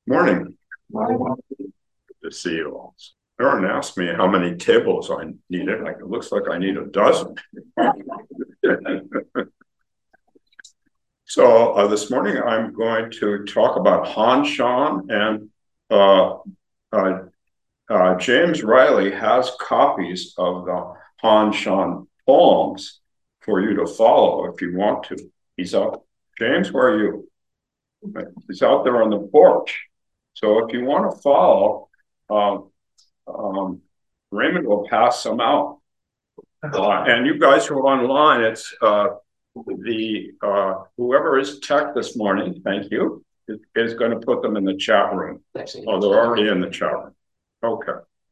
Morning. Good to see you all. Aaron asked me how many tables I needed. Like, it looks like I need a dozen. So this morning I'm going to talk about Han Shan, and James Riley has copies of the Han Shan poems for you to follow if you want to. He's out. James, where are you? He's out there on the porch. So if you want to follow, Raymond will pass some out. And you guys who are online, it's whoever is tech this morning, thank you, is going to put them in the chat room. Oh, they're already in the chat room. Okay.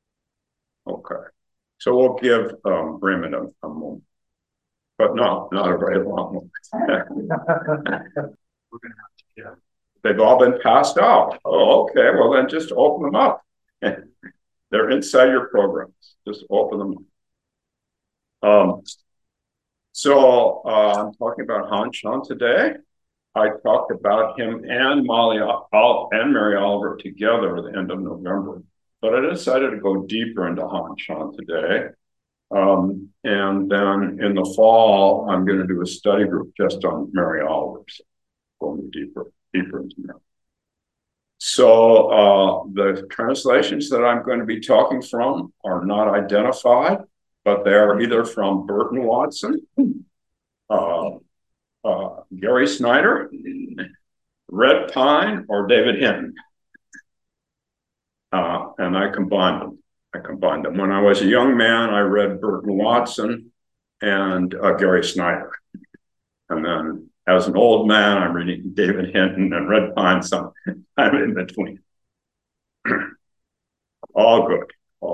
So we'll give Raymond a moment. But no, not a very long one. We're going to have to, yeah. They've all been passed out. Oh, okay. Well, then just open them up. They're inside your programs. Just open them up. I'm talking about Han Shan today. I talked about him and Mary Oliver together at the end of November. But I decided to go deeper into Han Shan today. And then in the fall, I'm going to do a study group just on Mary Oliver. So going deeper into that. So the translations that I'm going to be talking from are not identified, but they are either from Burton Watson, Gary Snyder, Red Pine, or David Hinton. And I combined them. When I was a young man, I read Burton Watson and Gary Snyder. And then as an old man, I'm reading David Hinton and Red Pine, some time in between. All good.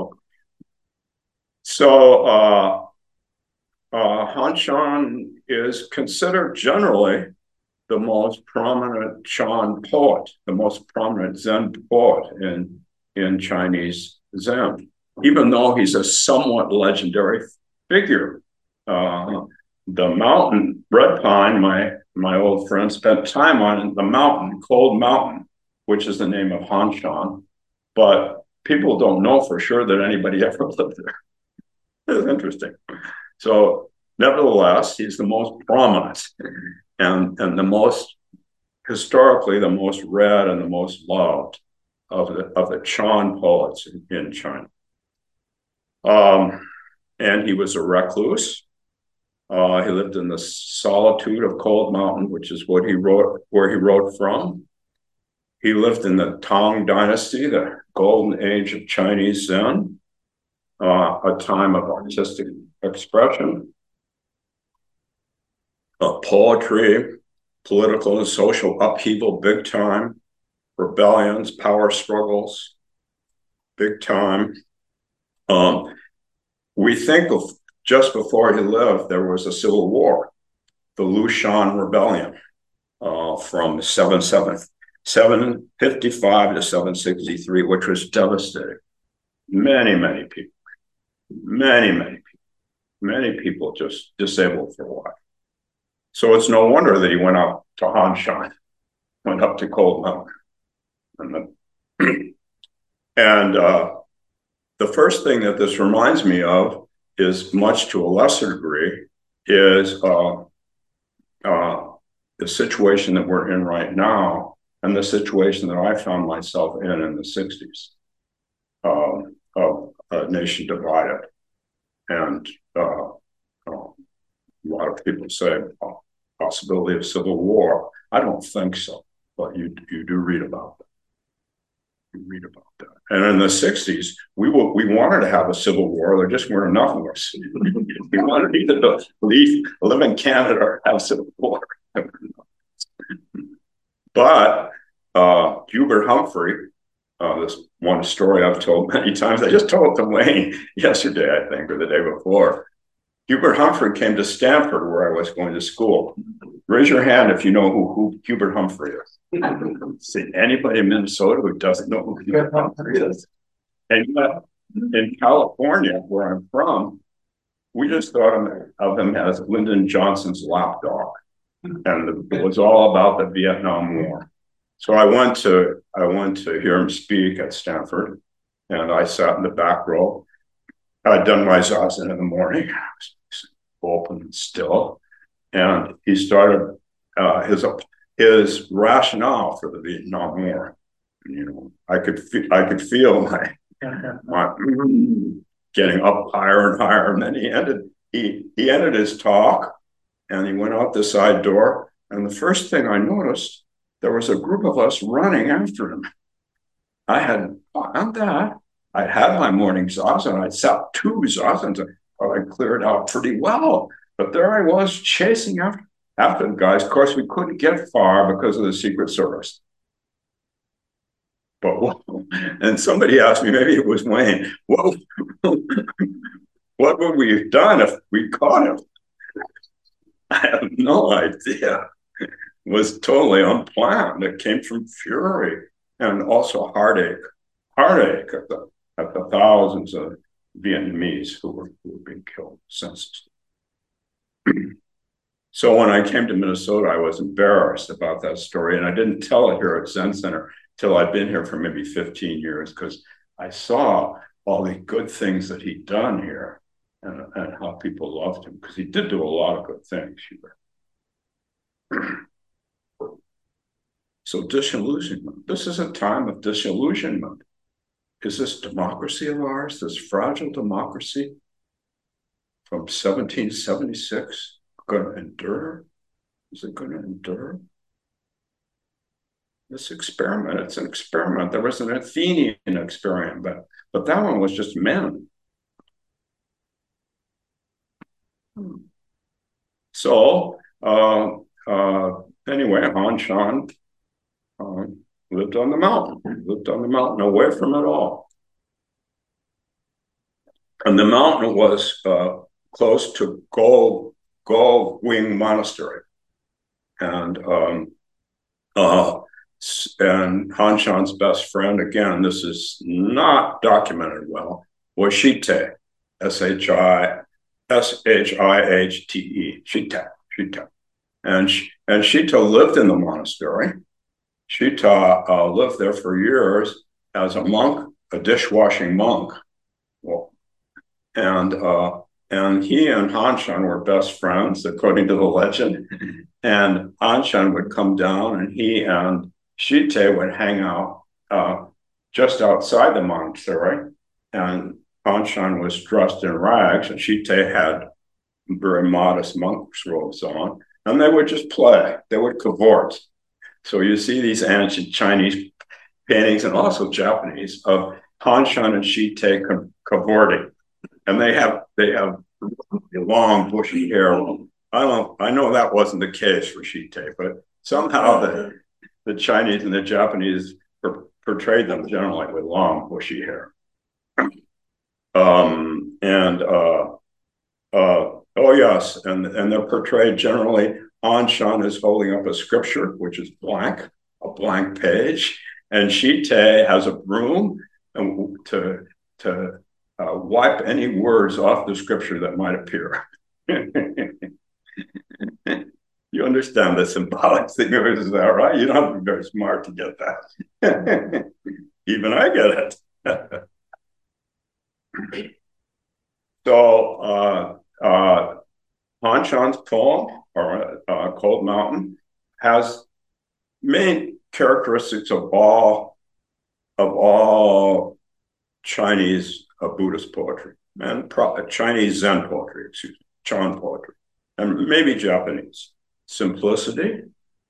So Han Shan is considered generally the most prominent Chan poet, the most prominent Zen poet in Chinese Zen, even though he's a somewhat legendary figure. The mountain, Red Pine, my old friend, spent time on the mountain, Cold Mountain, which is the name of Han Shan, but people don't know for sure that anybody ever lived there. It's interesting. So nevertheless, he's the most prominent and the most, historically, the most read and the most loved of the Chan poets in China. And he was a recluse. He lived in the solitude of Cold Mountain, which is where he wrote from. He lived in the Tang Dynasty, the golden age of Chinese Zen, a time of artistic expression, poetry, political and social upheaval, big time, rebellions, power struggles, big time. We think of just before he lived, there was a civil war, the Lushan Rebellion, from 755 to 763, which was devastating. Many people just disabled for a while. So it's no wonder that he went up to Han Shan, went up to Cold Mountain. And the first thing that this reminds me of is, much to a lesser degree, is the situation that we're in right now and the situation that I found myself in the 60s, of a nation divided. And a lot of people say possibility of civil war. I don't think so, but you do read about that. And in the 60s, we wanted to have a civil war. There just weren't enough of us. We wanted either to live in Canada or have a civil war. But Hubert Humphrey, this one story I've told many times, I just told it to Wayne yesterday, I think, or the day before. Hubert Humphrey came to Stanford, where I was going to school. Raise your hand if you know who Hubert Humphrey is. See anybody in Minnesota who doesn't know who Hubert Humphrey is? And in California, where I'm from, we just thought of him as Lyndon Johnson's lapdog. And it was all about the Vietnam War. So I went to hear him speak at Stanford, and I sat in the back row. I'd done my zazen in the morning, open and still, and he started his rationale for the Vietnam War. You know, I could feel my getting up higher and higher, and then he ended his talk, and he went out the side door, and the first thing I noticed, there was a group of us running after him. I had planned that. I had my morning zazen. I'd sat 2 zazens. I cleared out pretty well. But there I was chasing after the guys. Of course, we couldn't get far because of the Secret Service. But and somebody asked me, maybe it was Wayne, what would we have done if we caught him? I have no idea. It was totally unplanned. It came from fury and also heartache at the thousands of Vietnamese who were being killed senselessly. So when I came to Minnesota, I was embarrassed about that story, and I didn't tell it here at Zen Center till I'd been here for maybe 15 years, because I saw all the good things that he'd done here and how people loved him, because he did do a lot of good things here. So disillusionment. This is a time of disillusionment. Is this democracy of ours, this fragile democracy from 1776, going to endure? Is it going to endure? This experiment, it's an experiment. There was an Athenian experiment, but that one was just men. So anyway, Han Shan lived on the mountain, away from it all. And the mountain was close to Go Wing Monastery. And Han Shan's best friend, again, this is not documented well, was Shite, Shihte, Shite. And Shita lived in the monastery. Shita lived there for years as a monk, a dishwashing monk. Well, and he and Han Shan were best friends, according to the legend. And Han Shan would come down, and he and Shite would hang out just outside the monastery. And Han Shan was dressed in rags, and Shite had very modest monk's robes on. And they would just play. They would cavort. So you see these ancient Chinese paintings, and also Japanese, of Han Shan and Shite cavorting. And they have long bushy hair. I know that wasn't the case for Shite, but somehow the Chinese and the Japanese portrayed them generally with long bushy hair. Oh yes, and they're portrayed generally. Han Shan is holding up a scripture, which is blank, a blank page, and Shite has a broom to wipe any words off the scripture that might appear. You understand the symbolic thing of it, is that right? You don't have to be very smart to get that. Even I get it. So Han Shan's poem, or Cold Mountain, has main characteristics of all Chinese Buddhist poetry, and Chinese Zen poetry, Chan poetry, and maybe Japanese. Simplicity,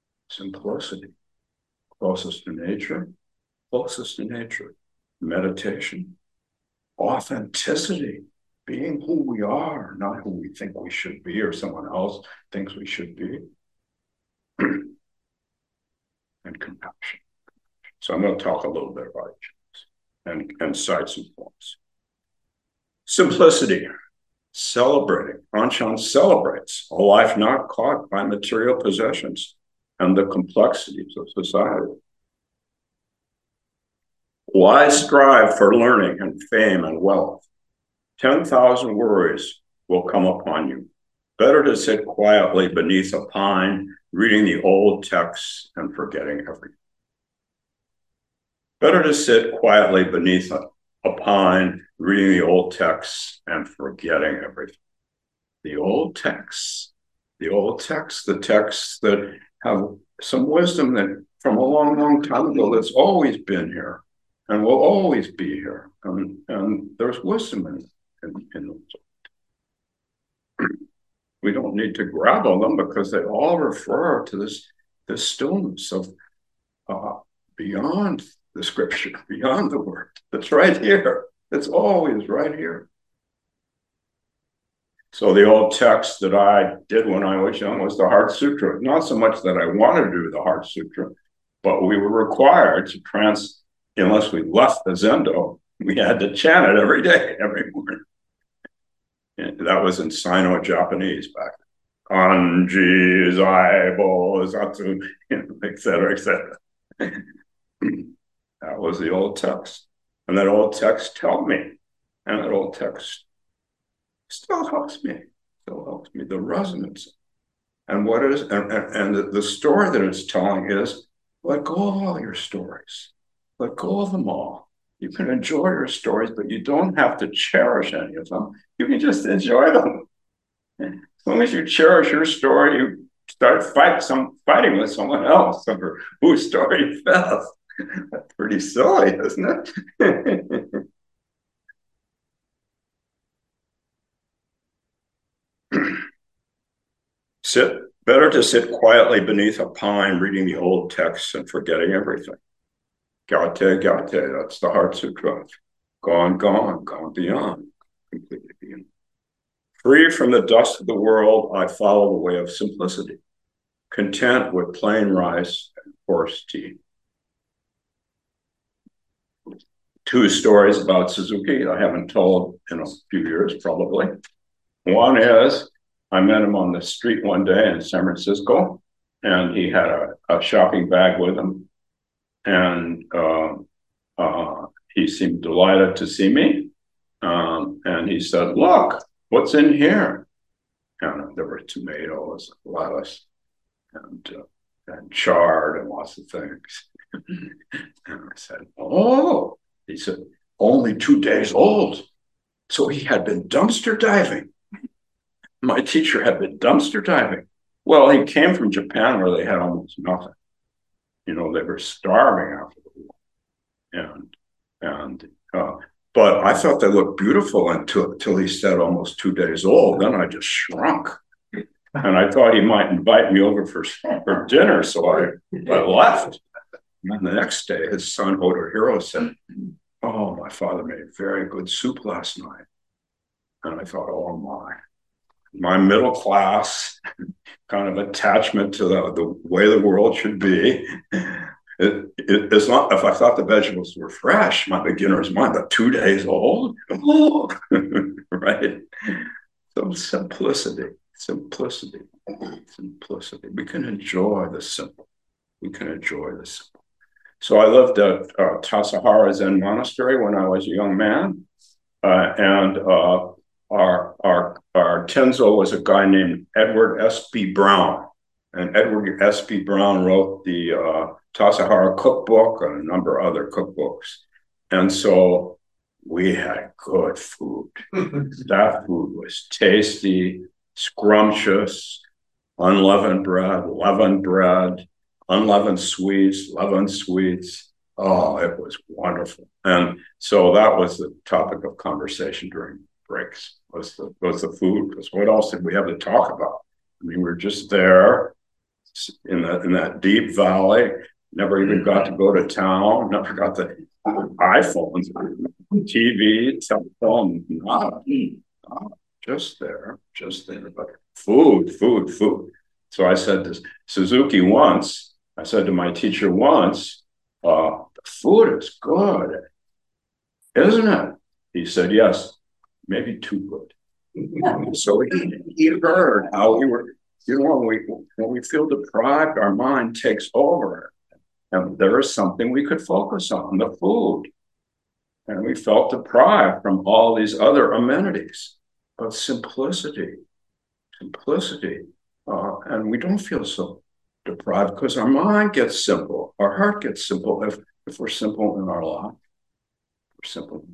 closest to nature, meditation, authenticity, being who we are, not who we think we should be or someone else thinks we should be, and compassion. So I'm going to talk a little bit about each and sites and forms. Simplicity, celebrating. Han Shan celebrates a life not caught by material possessions and the complexities of society. Why strive for learning and fame and wealth? 10,000 worries will come upon you. Better to sit quietly beneath a pine, reading the old texts and forgetting everything. Better to sit quietly beneath a pine, reading the old texts and forgetting everything. The old texts, the texts that have some wisdom that from a long, long time ago that's always been here and will always be here. And there's wisdom in those. We don't need to grapple them because they all refer to this stillness of beyond the scripture, beyond the word. That's right here. It's always right here. So the old text that I did when I was young was the Heart Sutra. Not so much that I wanted to do the Heart Sutra, but we were required to unless we left the Zendo, we had to chant it every day, every morning. And that was in Sino-Japanese back then. Kanji, Zaibo, Zatsu, et cetera, et cetera. That was the old text. And that old text helped me. And that old text still helps me, the resonance. And what is, and the story that it's telling is, let go of all your stories. Let go of them all. You can enjoy your stories, but you don't have to cherish any of them. You can just enjoy them. As long as you cherish your story, you start fighting with someone else over whose story fell. That's pretty silly, isn't it? Better to sit quietly beneath a pine, reading the old texts and forgetting everything. Gate, that's the Heart Sutra. Gone beyond, completely beyond. Free from the dust of the world, I follow the way of simplicity, content with plain rice and coarse tea. Two stories about Suzuki I haven't told in a few years, probably. One is, I met him on the street one day in San Francisco, and he had a shopping bag with him. And he seemed delighted to see me. And he said, look, what's in here? And there were tomatoes, lettuce, and chard, and lots of things. And I said, oh, he said, only 2 days old. So he had been dumpster diving. My teacher had been dumpster diving. Well, he came from Japan where they had almost nothing. You know, they were starving after the war. But I thought they looked beautiful until he said almost 2 days old. Then I just shrunk. And I thought he might invite me over for dinner, so I left. And the next day, his son, Otohiro, said, oh, my father made very good soup last night. And I thought, oh, my middle class kind of attachment to the way the world should be. It's not, if I thought the vegetables were fresh, my beginner's mind, but 2 days old? Oh, right? So simplicity. We can enjoy the simple. So I lived at Tassajara Zen Monastery when I was a young man. And our Tenzo was a guy named Edward S.B. Brown. And Edward S.B. Brown wrote the Tassajara cookbook and a number of other cookbooks. And so we had good food. That food was tasty, scrumptious, unleavened bread, leavened bread, unleavened sweets, leavened sweets. Oh, it was wonderful. And so that was the topic of conversation during breaks, was the food. Because what else did we have to talk about? I mean, we're just there in that deep valley, never even got to go to town, never got the iPhones, TV, telephone, not just there, but food. So I said to Suzuki once, I said to my teacher once, the food is good, isn't it? He said, yes, maybe too good. So he heard how we were, you know, when we feel deprived, our mind takes over. And there is something we could focus on, the food. And we felt deprived from all these other amenities. But simplicity. And we don't feel so deprived because our mind gets simple. Our heart gets simple if we're simple in our life, we're simple.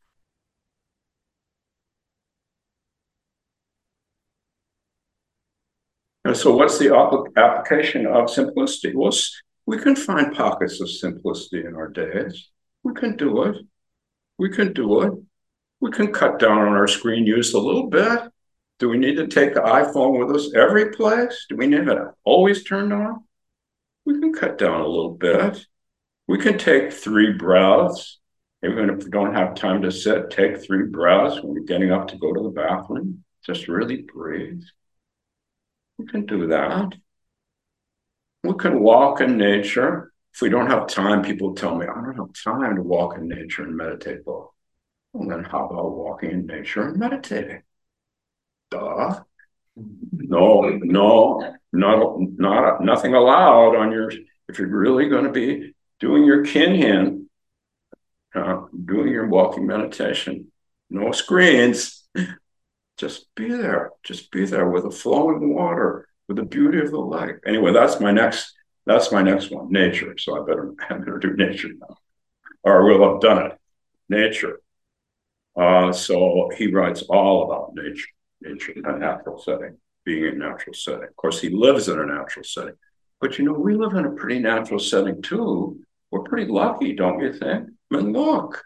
And so what's the application of simplicity? Well, we can find pockets of simplicity in our days. We can do it. We can do it. We can cut down on our screen use a little bit. Do we need to take the iPhone with us every place? Do we need it always turned on? We can cut down a little bit. We can take 3 breaths. Even if we don't have time to sit, take 3 breaths when we're getting up to go to the bathroom. Just really breathe. We can do that. We can walk in nature. If we don't have time, people tell me, I don't have time to walk in nature and meditate. Well, then how about walking in nature and meditating? Duh. No, nothing allowed on your, if you're really going to be doing your kinhin, doing your walking meditation, no screens, just be there with the flowing water, with the beauty of the lake. Anyway, that's my next one, nature. So I better do nature now, or we'll have done it. Nature. So he writes all about nature in a natural setting, being in a natural setting. Of course, he lives in a natural setting. But we live in a pretty natural setting too. We're pretty lucky, don't you think? I mean, look.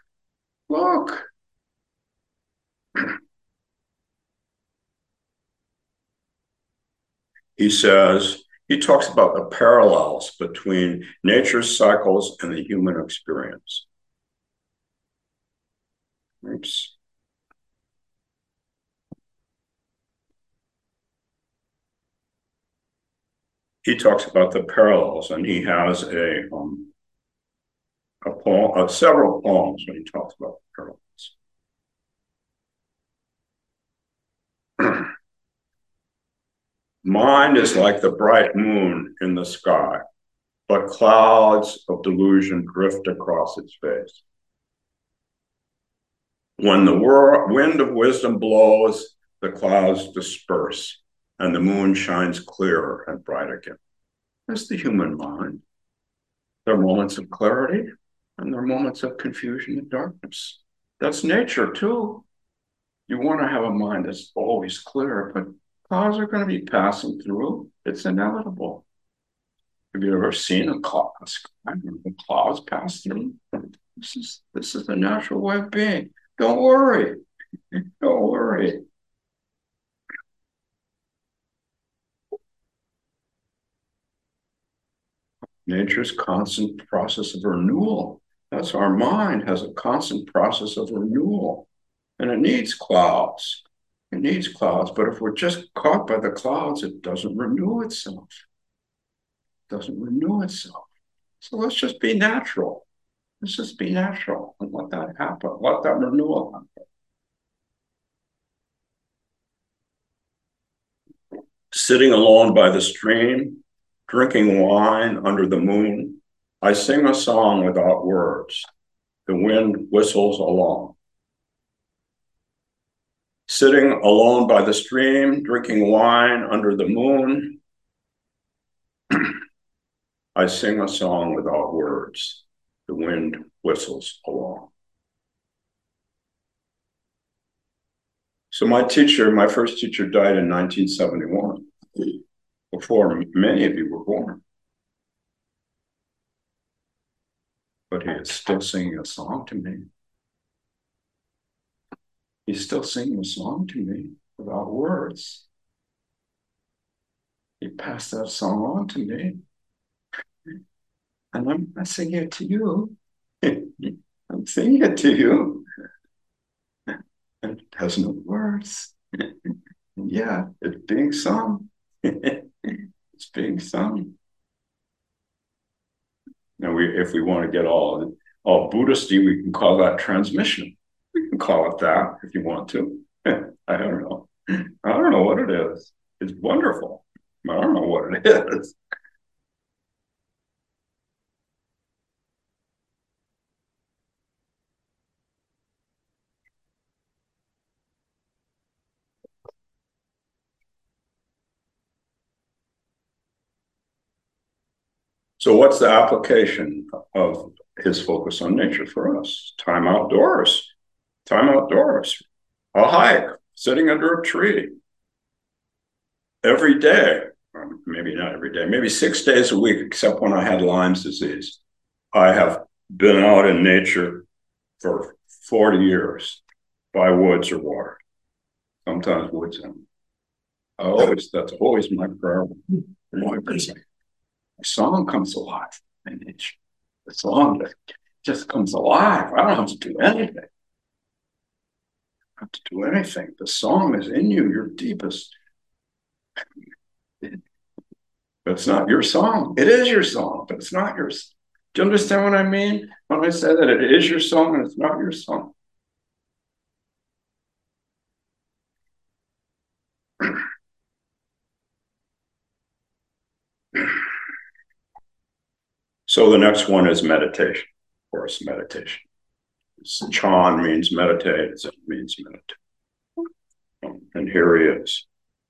He talks about the parallels between nature's cycles and the human experience. Oops. He talks about the parallels, and he has several poems when he talks about the parallels. Mind is like the bright moon in the sky, but clouds of delusion drift across its face. When the wind of wisdom blows, the clouds disperse, and the moon shines clearer and bright again. That's the human mind. There are moments of clarity, and there are moments of confusion and darkness. That's nature, too. You want to have a mind that's always clear, but clouds are going to be passing through. It's inevitable. Have you ever seen a cloud? The clouds pass through. This is the natural way of being. Don't worry. Don't worry. Nature's constant process of renewal. That's our mind has a constant process of renewal. And it needs clouds. It needs clouds. But if we're just caught by the clouds, it doesn't renew itself. It doesn't renew itself. So let's just be natural. Let's just be natural and let that happen. Let that renewal happen. Sitting alone by the stream, drinking wine under the moon, I sing a song without words. The wind whistles along. Sitting alone by the stream, drinking wine under the moon, I sing a song without words. The wind whistles along. So my first teacher died in 1971, before many of you were born. But he is still singing a song to me. He's still singing a song to me without words. He passed that song on to me. And I'm singing it to you. I'm singing it to you. And it has no words. Yeah, it's being sung. It's being sung. Now, if we want to get all Buddhisty, we can call that transmission. We can call it that if you want to. I don't know. I don't know what it is. It's wonderful. I don't know what it is. So what's the application of his focus on nature for us. Time outdoors, a hike, sitting under a tree. Every day, maybe not every day, maybe 6 days a week, except when I had Lyme's disease. I have been out in nature for 40 years by woods or water, sometimes woods. That's always my prayer. My song comes alive in nature. The song just comes alive. I don't have to do anything. I don't have to do anything. The song is in you, your deepest. It's not your song. It is your song, but it's not yours. Do you understand what I mean when I say that it is your song and it's not your song? So the next one is meditation, of course, meditation. Chan means meditate, Zen means meditate. And here he is.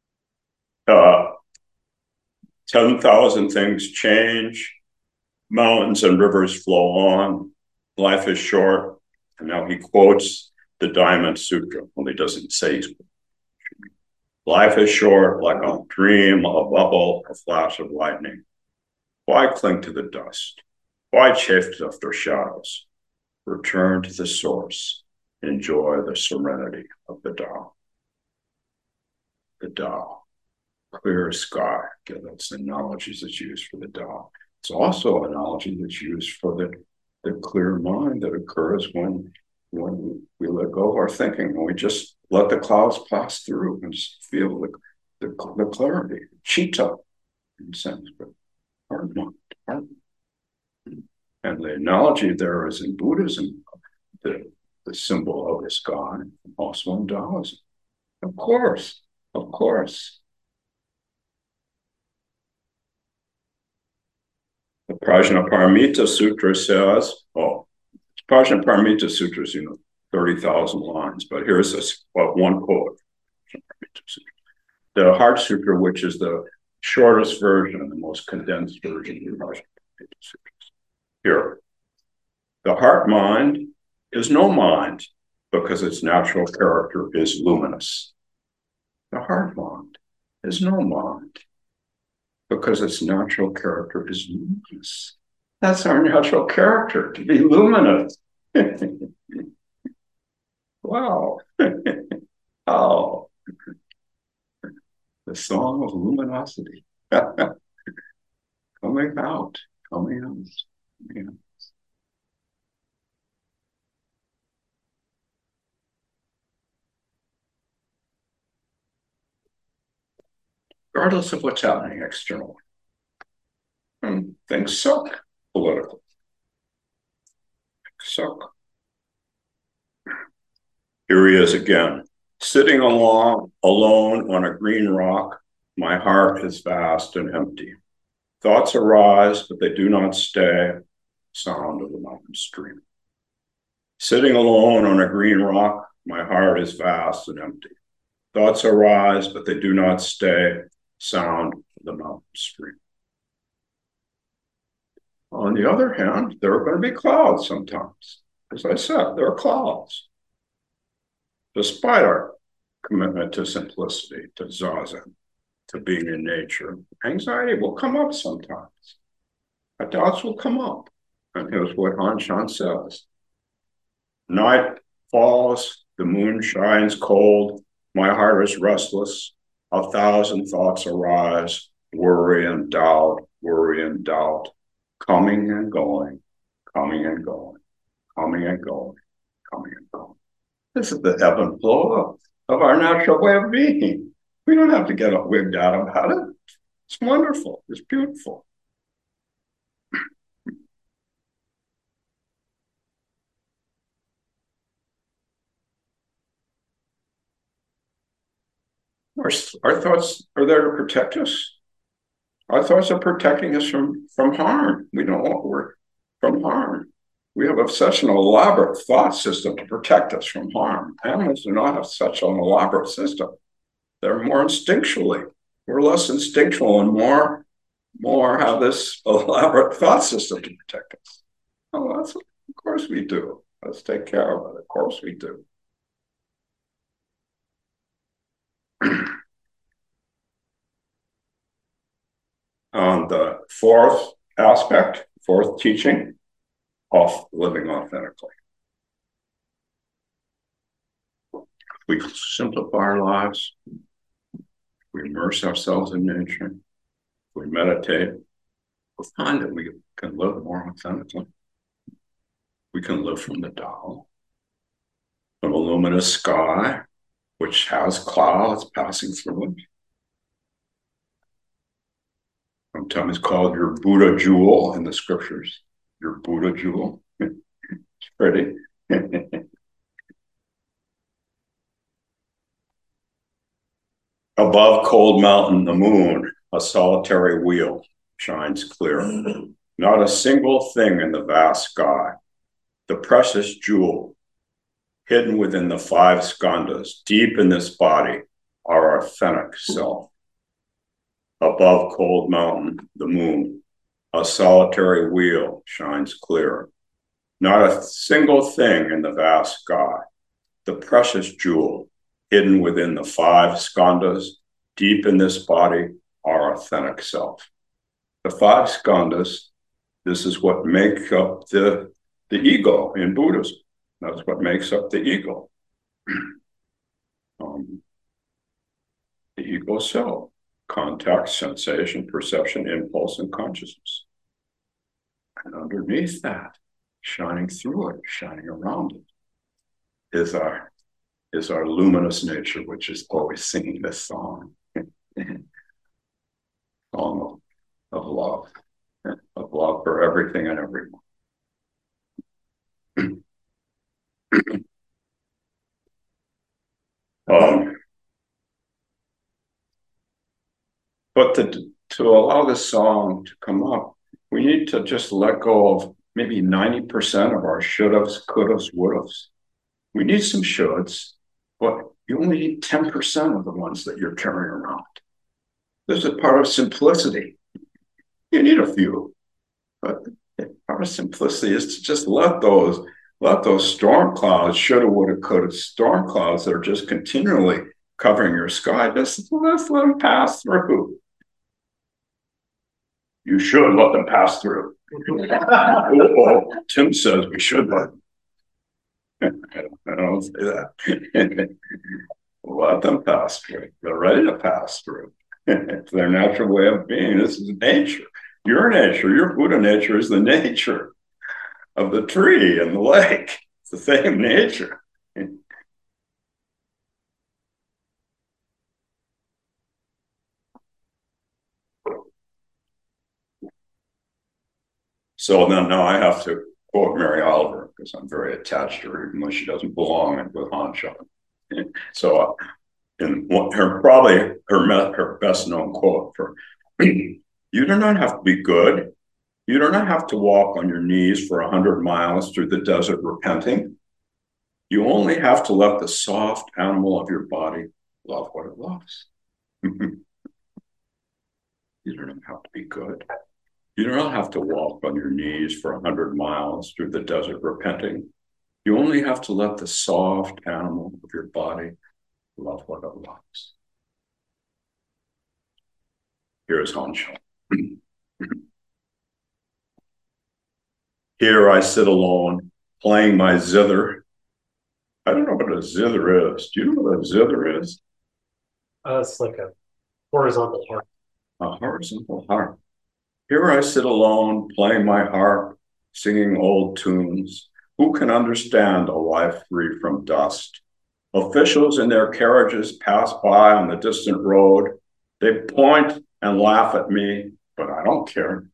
10,000 things change, mountains and rivers flow on, life is short. And now he quotes the Diamond Sutra. Well, he doesn't say he's. Life is short, like a dream, a bubble, a flash of lightning. Why cling to the dust? Why chafe after shadows? Return to the source. Enjoy the serenity of the Tao. The Tao. Clear sky. Okay, that's the analogies that's used for the Tao. It's also an analogy that's used for the clear mind that occurs when we let go of our thinking and we just let the clouds pass through and just feel the clarity, chitta, in Sanskrit, heart mind, heart. And the analogy there is in Buddhism, the symbol of the sky, also in Taoism. Of course. The Prajnaparamita Sutra says, Prajnaparamita Sutra is, 30,000 lines, but here's one quote. The Heart Sutra, which is the shortest version and the most condensed version of the Prajnaparamita Sutras. Here, the heart mind is no mind because its natural character is luminous. The heart mind is no mind because its natural character is luminous. That's our natural character, to be luminous. Wow. Oh. The song of luminosity. Coming out. Regardless of what's happening externally. And things suck politically. Suck. Here he is again. Sitting alone on a green rock, my heart is vast and empty. Thoughts arise, but they do not stay. Sound of the mountain stream. Sitting alone on a green rock, my heart is vast and empty. Thoughts arise, but they do not stay. Sound of the mountain stream. On the other hand, there are going to be clouds sometimes. As I said, there are clouds. Despite our commitment to simplicity, to zazen, to being in nature, anxiety will come up sometimes. Our doubts will come up. And here's what Han Shan says. Night falls, the moon shines cold, my heart is restless, 1,000 thoughts arise, worry and doubt, coming and going. This is the ebb and flow of our natural way of being. We don't have to get wigged out about it. It's wonderful. It's beautiful. Our thoughts are there to protect us. Our thoughts are protecting us from harm. We don't want from harm. We have such an elaborate thought system to protect us from harm. Animals do not have such an elaborate system. They're more instinctually. We're less instinctual and more have this elaborate thought system to protect us. Oh, of course we do. Let's take care of it. Of course we do. On the fourth aspect, fourth teaching of living authentically. We simplify our lives. We immerse ourselves in nature. We meditate. We find that we can live more authentically. We can live from the Tao, from a luminous sky, which has clouds passing through it. Sometimes called your Buddha jewel in the scriptures. Your Buddha jewel. It's pretty. Above Cold Mountain, the moon, a solitary wheel, shines clear. Not a single thing in the vast sky. The precious jewel, hidden within the five skandhas, deep in this body, our authentic self. Above Cold Mountain, the moon, a solitary wheel, shines clear. Not a single thing in the vast sky. The precious jewel, hidden within the five skandhas, deep in this body, our authentic self. The five skandhas, this is what makes up the ego in Buddhism. That's what makes up the ego. The ego self, contact, sensation, perception, impulse, and consciousness. And underneath that, shining through it, shining around it, is our luminous nature, which is always singing this song. Song of love for everything and everyone. But to allow this song to come up, we need to just let go of maybe 90% of our should-haves, could-haves, would-haves. We need some shoulds, but you only need 10% of the ones that you're carrying around. This is part of simplicity. You need a few, but part of simplicity is to just let those storm clouds, shoulda, woulda, coulda, storm clouds that are just continually covering your sky, just let them pass through. You should let them pass through. Tim says we should let them. I don't say that. Let them pass through. They're ready to pass through. It's their natural way of being. This is nature. Your nature, your Buddha nature is the nature of the tree and the lake. It's the same nature. So then now I have to quote Mary Oliver because I'm very attached to her, even though she doesn't belong with Han Shan. So in her best known quote for you do not have to be good. You do not have to walk on your knees for 100 miles through the desert repenting. You only have to let the soft animal of your body love what it loves. You don't have to be good. You don't have to walk on your knees for 100 miles through the desert repenting. You only have to let the soft animal of your body love what it loves. Here's Han Shan. Here I sit alone, playing my zither. I don't know what a zither is. Do you know what a zither is? It's like a horizontal harp. A horizontal harp. Here I sit alone, playing my harp, singing old tunes. Who can understand a life free from dust? Officials in their carriages pass by on the distant road. They point and laugh at me, but I don't care.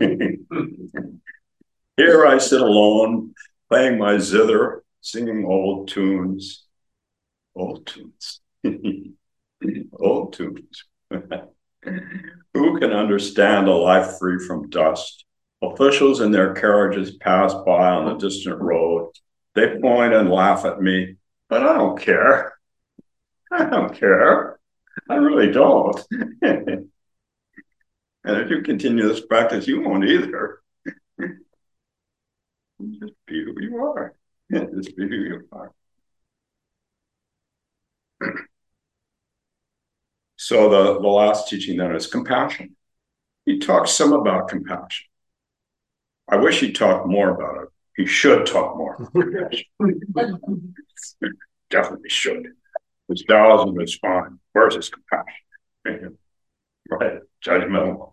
Here I sit alone, playing my zither, singing old tunes. Old tunes. Old tunes. Who can understand a life free from dust? Officials in their carriages pass by on the distant road. They point and laugh at me, but I don't care. I don't care. I really don't. And if you continue this practice, you won't either. Just be who you are. Yeah, just be who you are. So the last teaching then is compassion. He talks some about compassion. I wish he talked more about it. He should talk more about compassion. Definitely should. His Taoism is fine. Where's his compassion? Right, judgmental.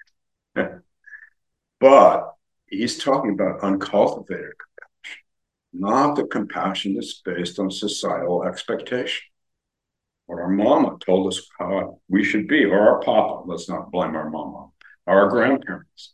But he's talking about uncultivated compassion, not the compassion that's based on societal expectation. What our mama told us how we should be, or our papa, let's not blame our mama, our grandparents.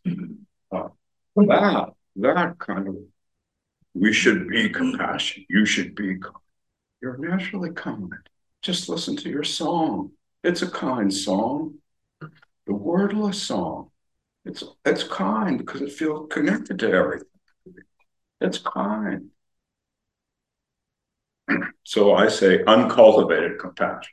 That kind of, we should be compassion. You should be kind. You're naturally kind. Just listen to your song. It's a kind song. The wordless song. It's kind because it feels connected to everything. It's kind. So I say uncultivated compassion.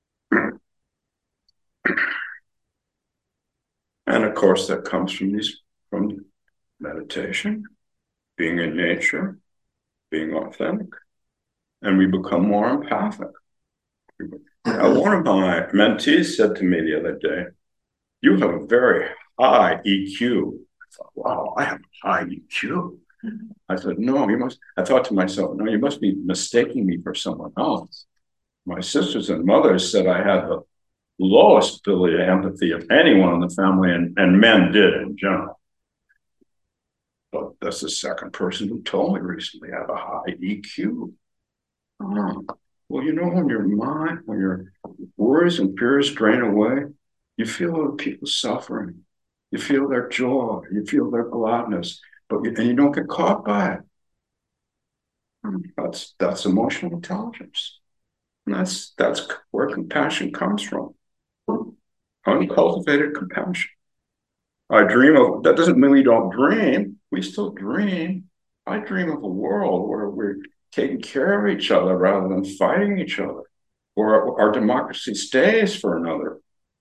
And of course, that comes from meditation, being in nature, being authentic, and we become more empathic. One of my mentees said to me the other day, "You have a very high EQ." I thought, wow, I have a high EQ. I said, no, I thought to myself, no, you must be mistaking me for someone else. My sisters and mothers said I had the lowest ability to empathy of anyone in the family, and men did in general. But that's the second person who told me recently I have a high EQ. Oh, well, when your worries and fears drain away, you feel other people suffering. You feel their joy. You feel their gladness, and you don't get caught by it. That's emotional intelligence. And that's where compassion comes from. Uncultivated compassion. That doesn't mean we don't dream. We still dream. I dream of a world where we're taking care of each other rather than fighting each other, where our democracy stays for another.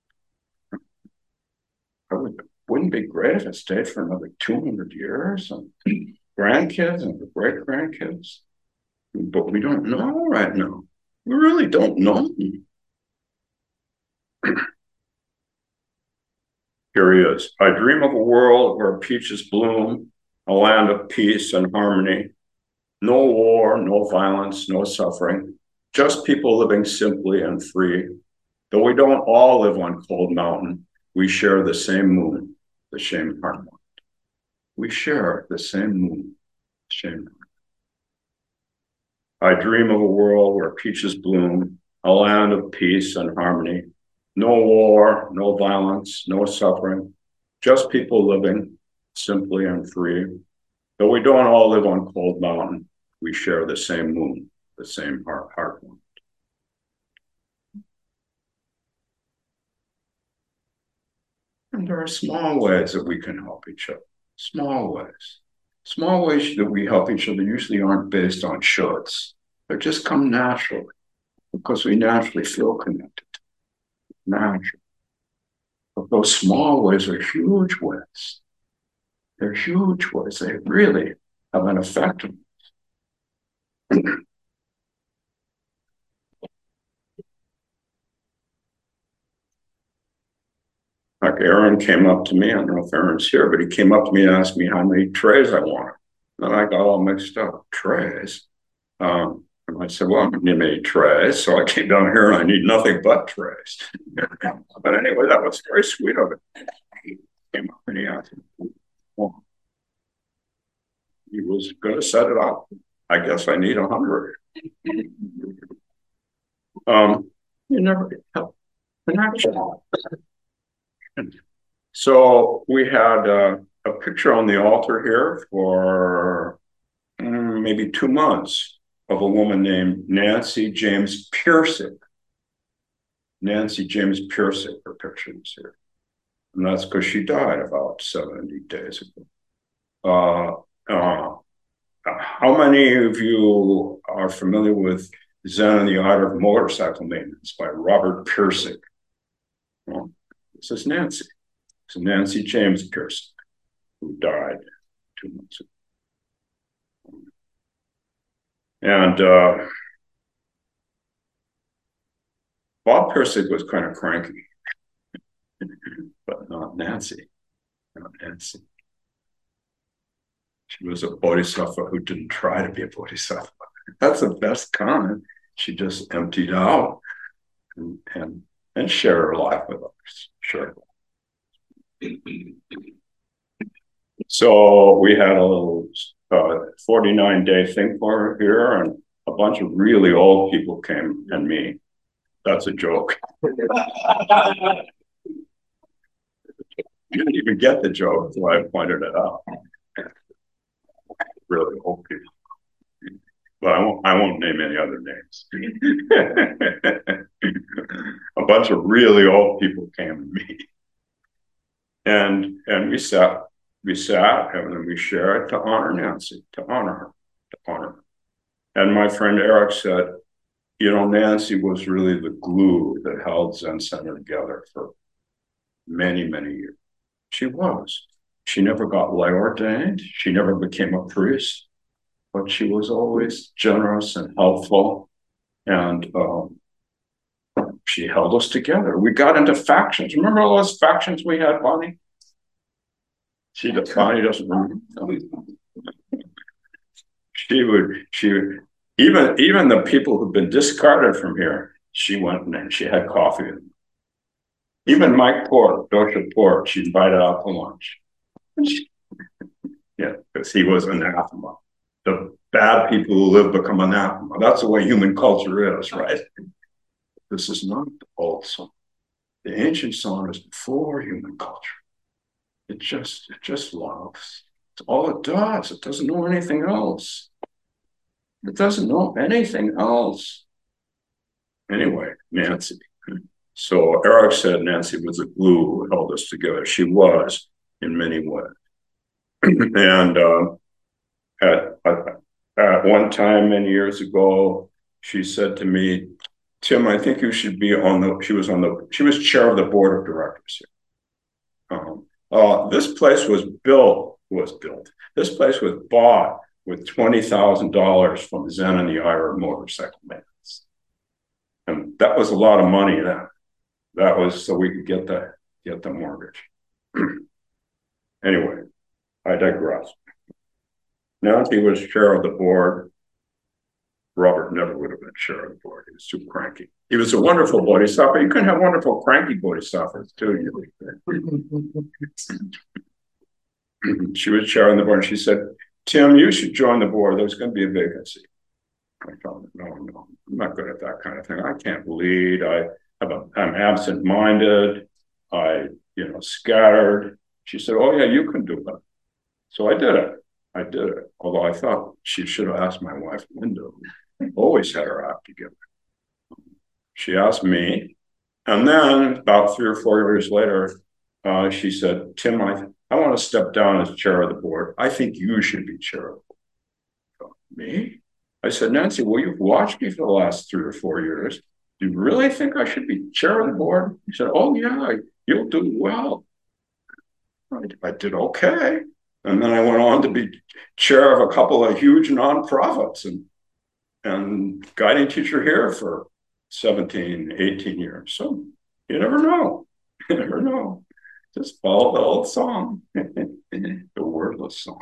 Wouldn't be great if it stayed for another 200 years and grandkids and great grandkids. But we don't know right now. We really don't know. Here he is. I dream of a world where peaches bloom, a land of peace and harmony. No war, no violence, no suffering. Just people living simply and free. Though we don't all live on Cold Mountain, we share the same moon, the same heart. We share the same moon, same heart. I dream of a world where peaches bloom, a land of peace and harmony. No war, no violence, no suffering. Just people living simply and free. Though we don't all live on Cold Mountain, we share the same moon, the same heart. And there are small ways that we can help each other. Small ways. Small ways that we help each other usually aren't based on shoulds. They just come naturally because we naturally feel connected. Naturally. But those small ways are huge ways. They're huge ways. They really have an effect on us. Like Aaron came up to me, I don't know if Aaron's here, but he came up to me and asked me how many trays I wanted. And I got all mixed up. Trays? And I said, well, I don't need many trays. So I came down here and I need nothing but trays. But anyway, that was very sweet of it. He came up and he asked me, well, he was going to set it up. I guess I need 100. You never get help. So we had a picture on the altar here for maybe 2 months of a woman named Nancy James Piersick. Nancy James Piersick, her picture is here. And that's because she died about 70 days ago. How many of you are familiar with Zen and the Art of Motorcycle Maintenance by Robert Piersick? Well, this is Nancy. It's Nancy James Piersick, who died 2 months ago. And Bob Pirsig was kind of cranky, but not Nancy. Not Nancy. She was a bodhisattva who didn't try to be a bodhisattva. That's the best kind. She just emptied out and shared her life with others. Sure. So we had a little 49-day thing for her here, and a bunch of really old people came and me. That's a joke. You didn't even get the joke until I pointed it out. Really old people. But I won't name any other names. A bunch of really old people came to me. And we sat and then we shared to honor Nancy, to honor her, to honor her. And my friend Eric said, you know, Nancy was really the glue that held Zen Center together for many, many years. She was. She never got lay ordained. She never became a priest, but she was always generous and helpful. And she held us together. We got into factions. Remember all those factions we had, Bonnie? Bonnie doesn't remember. She would, even the people who've been discarded from here, she went and she had coffee with them. Even Mike Port, Dosha Port, she invited out to lunch. Yeah, because he was anathema. The bad people who live become anathema. That's the way human culture is, right? This is not the old song. The ancient song is before human culture. It just loves. It's all it does. It doesn't know anything else. It doesn't know anything else. Anyway, Nancy. So Eric said Nancy was the glue who held us together. She was in many ways. And at one time, many years ago, she said to me, Tim, I think you should be she was chair of the board of directors here. This place was built. This place was bought with $20,000 from Zen and the Ira motorcycle maintenance. And that was a lot of money then. That was so we could get the mortgage. Anyway, I digress. Nancy was chair of the board. Robert never would have been chair of the board. He was too cranky. He was a wonderful bodhisattva. You can have wonderful cranky bodhisattvas too. She was chair of the board, and she said, Tim, you should join the board. There's going to be a vacancy. I thought, no, I'm not good at that kind of thing. I can't lead. I'm absent-minded. Scattered. She said, oh yeah, you can do it. So I did it. Although I thought she should have asked my wife, Linda, who always had her act together. She asked me. And then about 3 or 4 years later, she said, Tim, I want to step down as chair of the board. I think you should be chair of the board. Me? I said, Nancy, well, you've watched me for the last 3 or 4 years. Do you really think I should be chair of the board? She said, oh, yeah, you'll do well. I did okay. And then I went on to be chair of a couple of huge nonprofits and guiding teacher here for 17, 18 years. So you never know. You never know. Just follow the old song, the wordless song.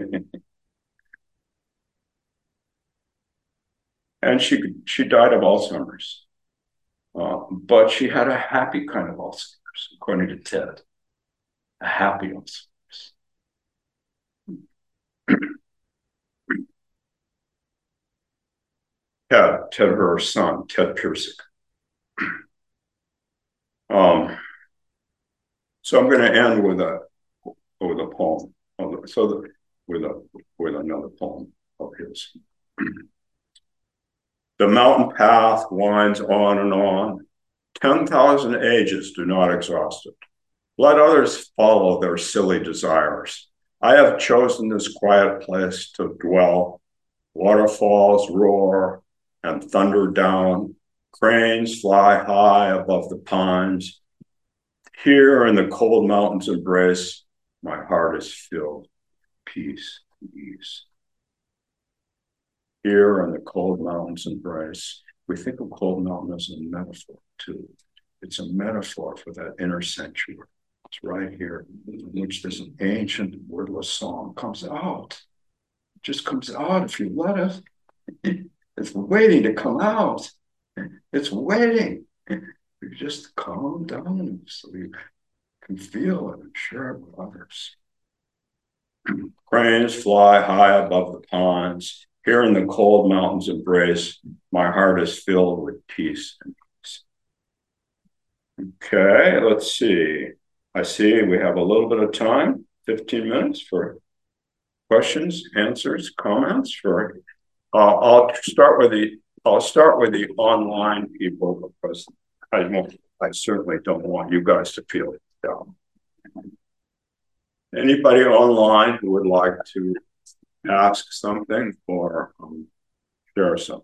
And she died of Alzheimer's. But she had a happy kind of Alzheimer's, according to Ted. A happy Alzheimer's. Ted, her son, Ted Pirsig. So I'm going to end with a poem. With another poem of his. The mountain path winds on and on. 10,000 ages do not exhaust it. Let others follow their silly desires. I have chosen this quiet place to dwell. Waterfalls roar and thunder down. Cranes fly high above the pines. Here in the cold mountains embrace, my heart is filled with peace and ease. here in the Cold Mountains embrace. We think of Cold Mountain as a metaphor too. It's a metaphor for that inner sanctuary. It's right here, in which this ancient wordless song comes out. It just comes out if you let it. It's waiting to come out. It's waiting. You just calm down so you can feel it and share it with others. Cranes fly high above the ponds. Here in the Cold Mountains embrace, my heart is filled with peace and peace. Okay, let's see. I see we have a little bit of time, 15 minutes for questions, answers, comments. I'll start with the online people because I certainly don't want you guys to feel down. Anybody online who would like to ask something or share something?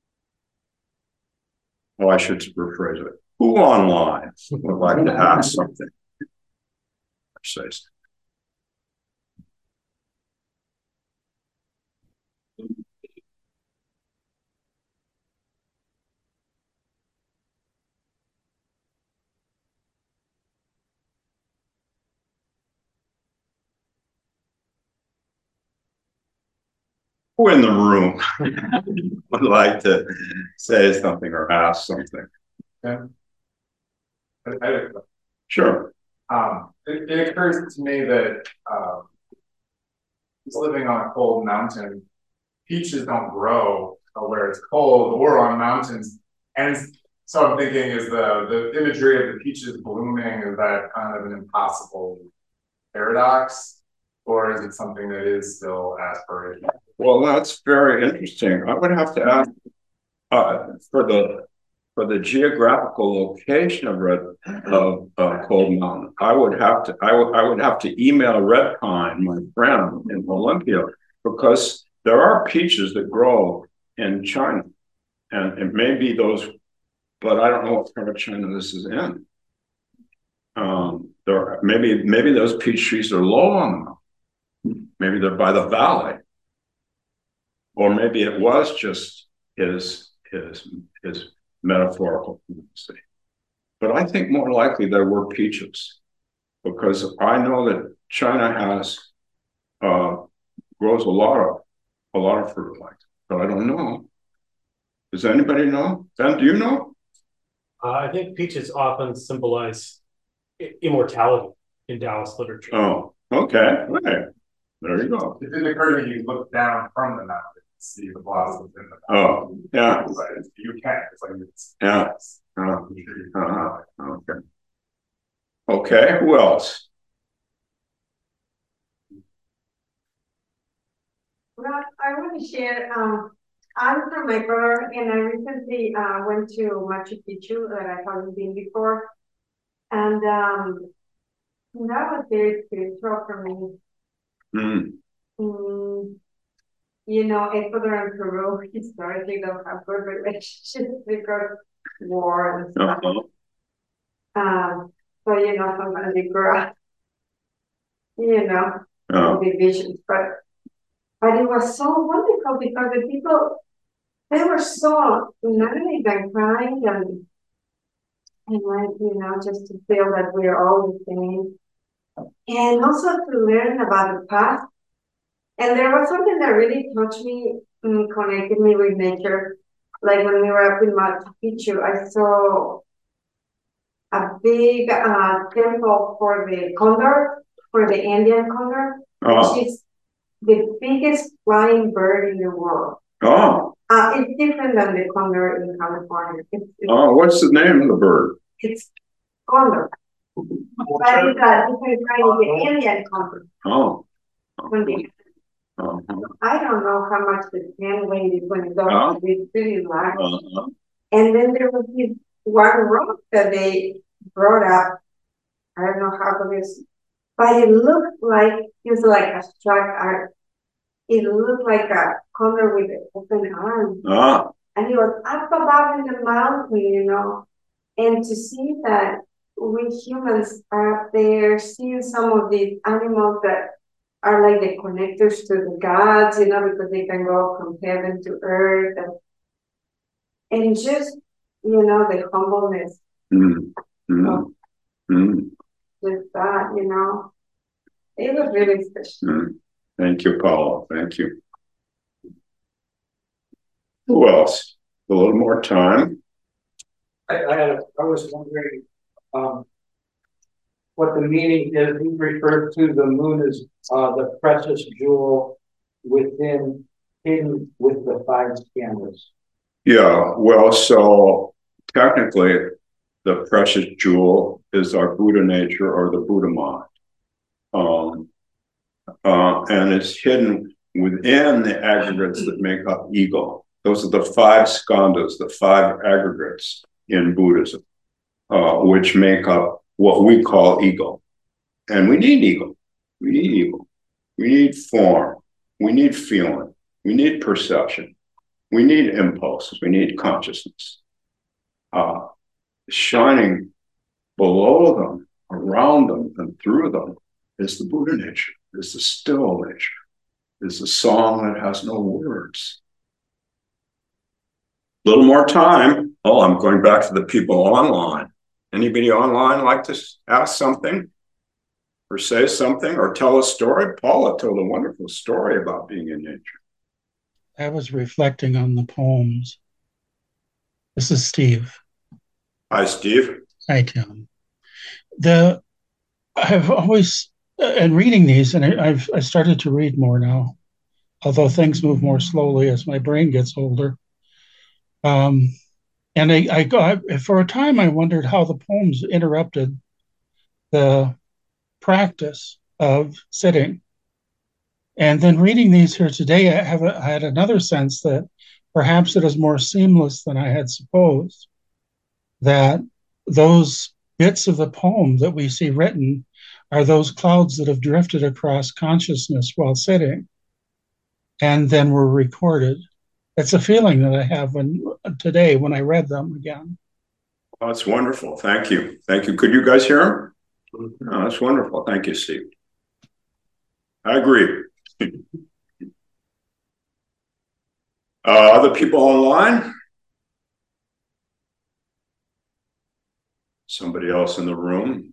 Well, I should rephrase it. Who online would like to ask something? Or say something? Who in the room would like to say something or ask something? Yeah. Sure. It occurs to me that just living on a cold mountain, peaches don't grow where it's cold or on mountains. And so I'm thinking, is the imagery of the peaches blooming, is that kind of an impossible paradox? Or is it something that is still aspirational? Well, that's very interesting. I would have to ask for the geographical location of Cold Mountain. I would have to email Red Pine, my friend in Olympia, because there are peaches that grow in China, and it may be those, but I don't know what part of China this is in. Maybe those peach trees are low on the mountain. Maybe they're by the valley. Or maybe it was just his metaphorical fantasy. But I think more likely there were peaches, because I know that China has grows a lot of fruit like that, but I don't know. Does anybody know? Ben, do you know? I think peaches often symbolize immortality in Taoist literature. Oh, okay. Right. There you go. It didn't occur to me you look down from the mountain and see the blossoms in the Oh, mountain. yeah. You can. It's like Yeah. Okay. Okay. Who else? Well, I want to share. I'm from Ecuador, and I recently went to Machu Picchu that I haven't been before, and that was very spiritual for me. Mm. You know, Ecuador and Peru historically don't have good relationships because war and stuff. So you know, sometimes they grow up, you know, divisions, but it was so wonderful because the people, they were so nice and kind and like, you know, just to feel that we're all the same. And also to learn about the past. And there was something that really touched me, connected me with nature. Like when we were up in Machu Picchu, I saw a big temple for the condor, for the Andean condor, which is the biggest flying bird in the world. Oh. It's different than the condor in California. What's the name of the bird? It's condor. But it's a different kind of the Indian condor. Oh. I don't know how much the pen weighed when it got it's pretty large. And then there was this one rock that they brought up. I don't know how it is, but it looked like it was like a struck art. It looked like a condor with an open arm. And he was up above in the mountain, you know. And to see that we humans are there seeing some of these animals that are like the connectors to the gods, you know, because they can go from heaven to earth and just, you know, the humbleness Mm, mm, of mm, just that, you know. It was really special. mm. Thank you, Paula. Thank you. Who else? A little more time. I was wondering what the meaning is. He referred to the moon as the precious jewel hidden with the five scandals. Yeah, well, so technically, the precious jewel is our Buddha nature or the Buddha mind. And it's hidden within the aggregates that make up ego. Those are the five skandhas, the five aggregates in Buddhism, which make up what we call ego. And we need ego. We need ego. We need form. We need feeling. We need perception. We need impulses. We need consciousness. Shining below them, around them, and through them is the Buddha nature, is the still nature, is the song that has no words. A little more time. Oh, I'm going back to the people online. Anybody online like to ask something or say something or tell a story? Paula told a wonderful story about being in nature. I was reflecting on the poems. This is Steve. Hi, Steve. Hi, Tim. I've always, in reading these, and I started to read more now, although things move more slowly as my brain gets older. And for a time, I wondered how the poems interrupted the practice of sitting. And then reading these here today, I had another sense that perhaps it is more seamless than I had supposed, that those bits of the poem that we see written are those clouds that have drifted across consciousness while sitting and then were recorded. It's a feeling that I have today when I read them again. Oh, that's wonderful. Thank you. Thank you. Could you guys hear him? Oh, that's wonderful. Thank you, Steve. I agree. Other people online? Somebody else in the room?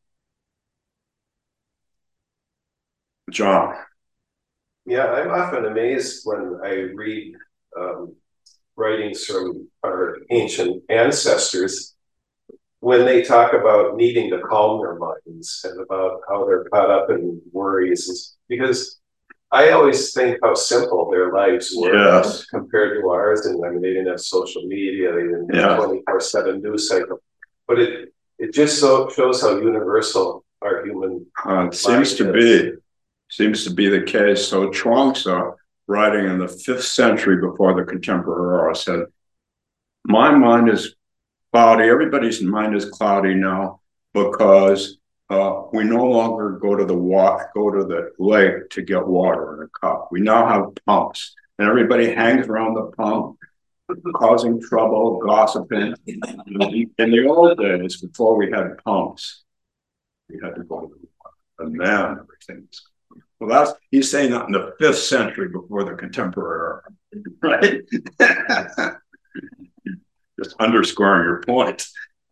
John. Yeah, I'm often amazed when I read writings from our ancient ancestors when they talk about needing to calm their minds and about how they're caught up in worries. Because I always think how simple their lives were Yes. compared to ours. And I mean, they didn't have social media, they didn't have 24/7 news cycle. But it just shows how universal our human it seems to be. Seems to be the case. So Chuang-Tzu, writing in the 5th century before the contemporary era, said, my mind is cloudy. Everybody's mind is cloudy now because we no longer go to the lake to get water in a cup. We now have pumps, and everybody hangs around the pump, causing trouble, gossiping. In the old days, before we had pumps, we had to go to the water, and then everything was. Well, he's saying that in the 5th century before the contemporary era, right? Just underscoring your point.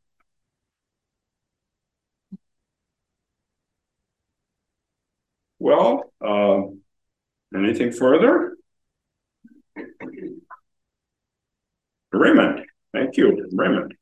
Well, anything further? Raymond, thank you, Raymond.